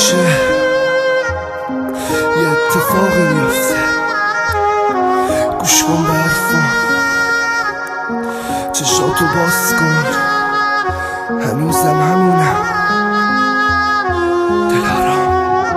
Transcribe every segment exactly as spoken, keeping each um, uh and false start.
میشه یه اتفاقی میفته، گوش کن به حرفام، چشاتو باز کن، هنوزم همونم دلارام.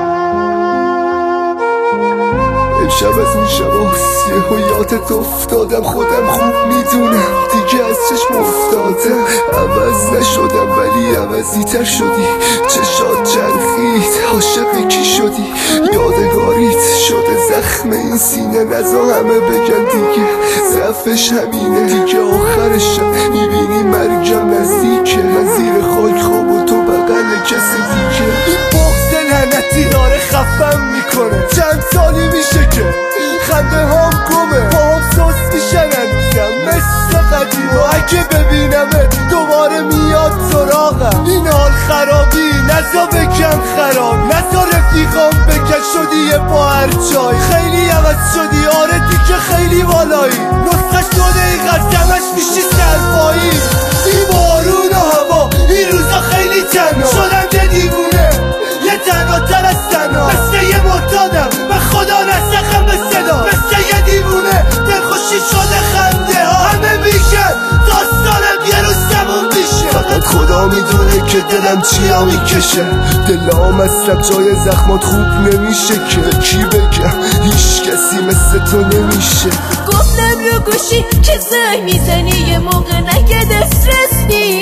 امشب از این شباست یهو یادت افتادم، خودم خوب میدونم دیگه از چشم افتادم. عوض نشدم ولی عوضی تر شدی، چشات چرخید عاشق کی شدی، یادگاریت شده زخم این سینه، نزا همه بگن دیگه ضعفش همینه، دیگه آخرشم میبینی مرگم نزدیکه، من زیر خاک خواب و تو بغل کسی دیگه. این بغض لعنتی داره خفم میکنه، چند سالی میشه که خنده هم گمه، با هم سوس میشن هنوزم مثل قدیم، و اگه ببینمت دوباره میاد سراغم. این حال خرابی نزا بکن خراب، نزا رفیقام بکن شدی یه با هر جای، خیلی عوض شدی آره دیگه خیلی بالایی، نسخش دو دقیقه جمعش میشی سرپایی. این بارون و هوا این روزا خیلی تنها شدم، یه دیوونه یه تنها تر از تنها، مثل یه معتادم به خدا نسخم به صدا، مثل یه دیوونه دلخوشی شده خنده ها، همه میگن داستانم یه روز تموم میشه، فقط خدا میدونه که دلم چیا میکشه. دلام اصلا جای زخمات خوب نمیشه که کی بگم، هیچ کسی مثل تو نمیشه. گفتم رو گوشی که زنگ میزنی یه موقع نگه دسترس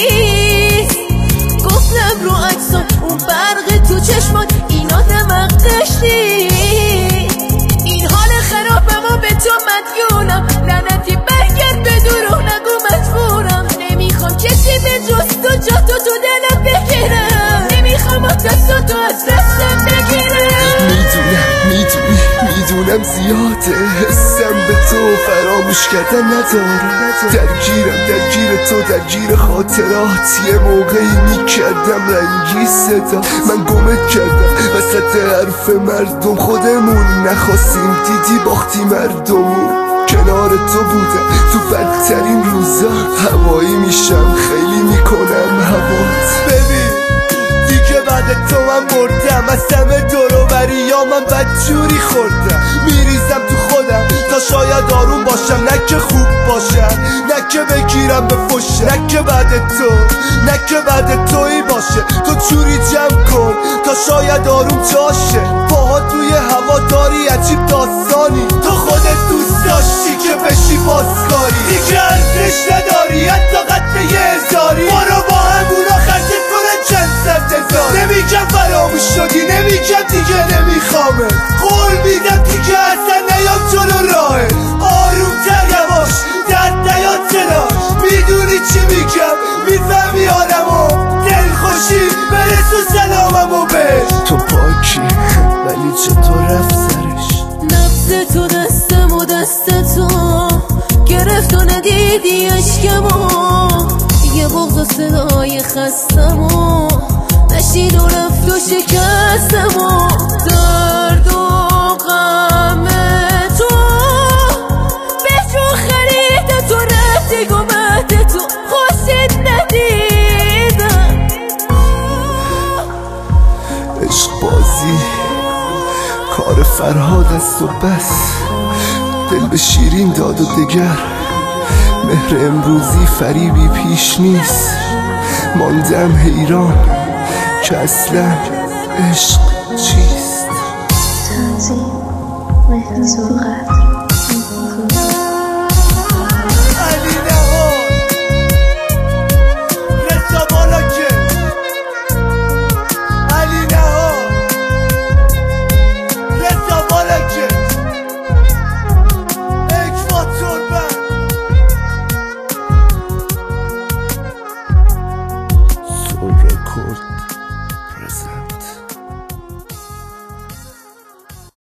نیست، گفتم رو عکسان اون برق تو چشمات اینا دمقش نیست، این حال خرابم و به تو مدیونم، لعنتی برگرد به دروغ نگو مجبورم، نمیخوام کسی به جز تو جا تو تو دلم بگیرم، نمیخوام دست تو از دستم بگیرم. میدونم میدونی میدونم زیاده حسم به تو فراموش کردن نداره، درگیرم درگیر تو درگیر خاطرات، یه موقعی میکردم رنگی صدا، من گمت کردم وسط حرف مردم، خودمون نخواستیم دیدی باختی مردمون، کنار تو بودم تو بدترین روزا، هوایی میشم خیلی میکنم هوات. ببین دیگه بعد تو من مردم، از همه دوروبری یا من بدجوری خوردم، میریزم تو خودم تا شاید آروم باشم، نه که خوب باشم نه که بگیرم به فشه، نه که بعد تو نه که بعد تویی باشه، تو جوری جمع کن تا شاید آروم جاشه، باها توی هوا داری عجیب داستانی، تو خودت دوست داشتی که بشی پاسکاری، دیگه ارزش نداری حتی قد یه هزاری، برو با همونا خرجت کنن چند صد هزار، نمیگم فراموش شدی نمیگم دیگه نمیخوامه، قول میدم دیگه اصلا نیام جلو راهه، آروم تر یواش درد نیاد جلاش، میدونی چی میگم میفهمی آدمو، دلخوشی برسو سلاممو بهش. تو پاکی ولی چطور رفت سرش، نبض تو دستم و دست تو گرفت و ندیدی عشقمو، یه بغض و صدای خستمو نشید و رفت و شکستمو، درد و غم تو به جو خرید تو رفتی گمت تو خوشت ندیدم. عشق بازی کار فرهاد است و بس، دل به شیرین داد و دگر، مهر امروزی فریبی پیش نیست، ماندم حیران که اصلا عشق چیست. تنظیم مهرزاد